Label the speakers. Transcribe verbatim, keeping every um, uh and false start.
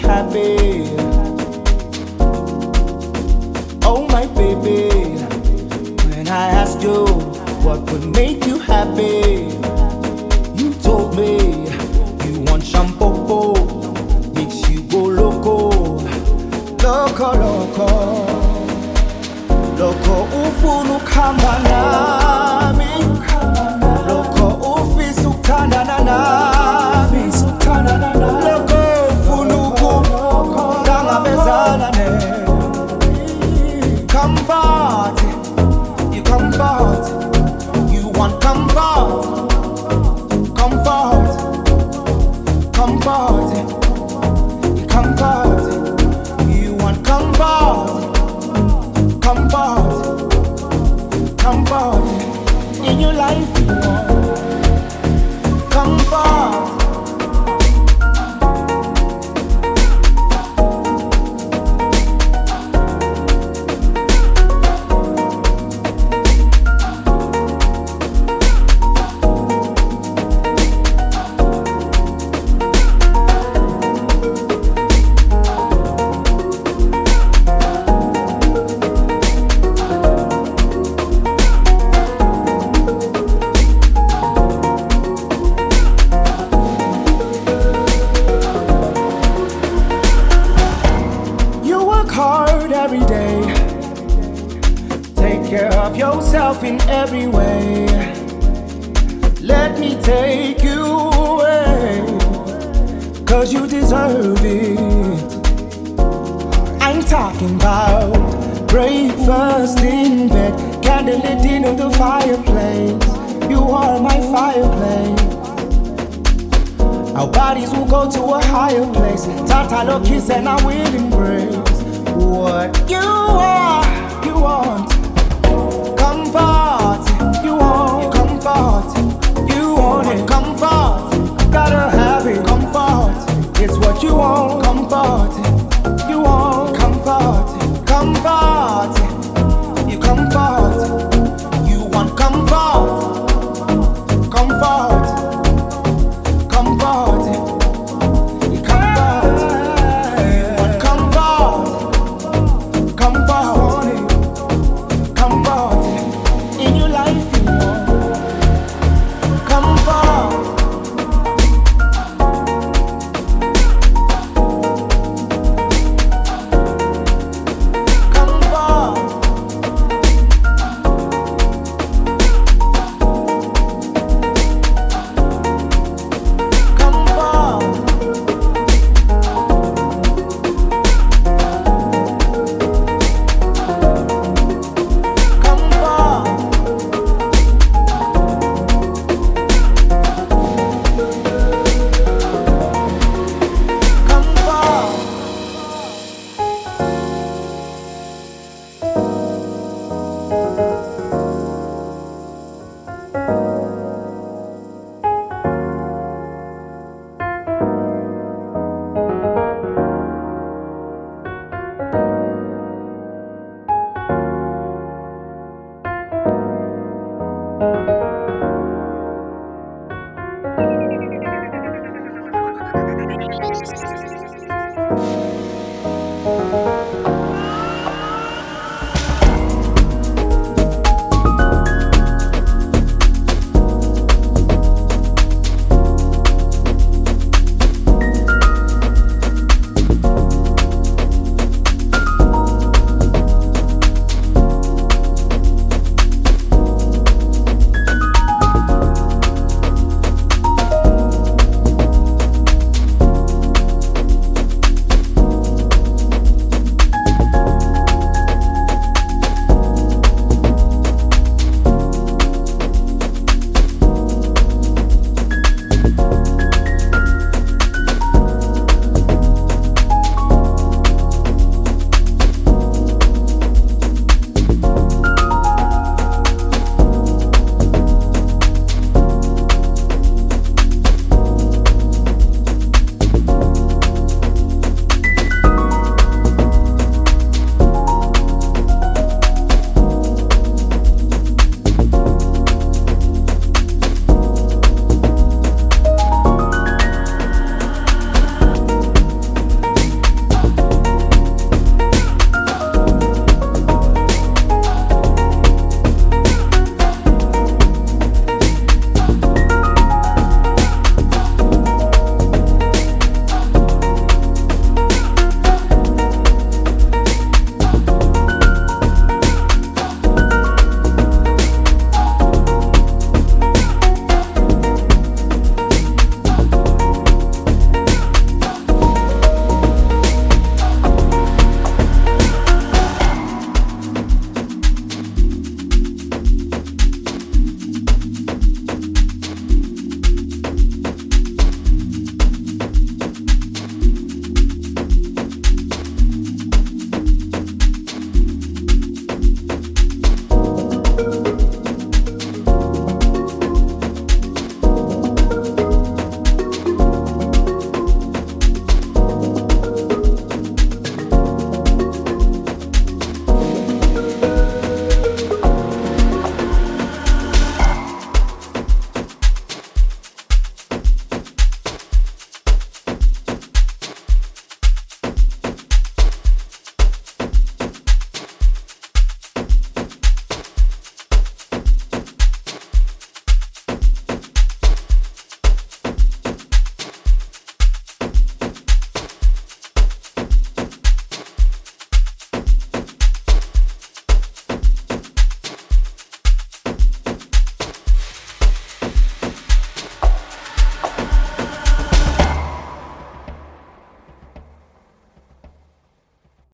Speaker 1: happy. Oh my baby, when I asked you what would make you happy, you told me you want shampoo, makes you go loco, loco, loco, loco ufunu kamba nami, loco ufisu kutandana nami, loco ufunu kutangabezana ne. Comfort, you comfort, you want comfort, comfort, comfort, you comfort, you want comfort, comfort, comfort, in your life you want comfort. Hard every day, take care of yourself in every way. Let me take you away, cause you deserve it. I'm talking about breakfast in bed, candlelit in the fireplace. You are my fireplace. Our bodies will go to a higher place. Tatalo kiss and I will embrace. What you are, you want comfort, you want comfort, you want it, comfort, gotta have it, comfort, it's what you want, comfort, you want comfort, comfort, you comfort, you want comfort, comfort, comfort, you comfort, you want comfort. Comfort, comfort, in your life you want comfort.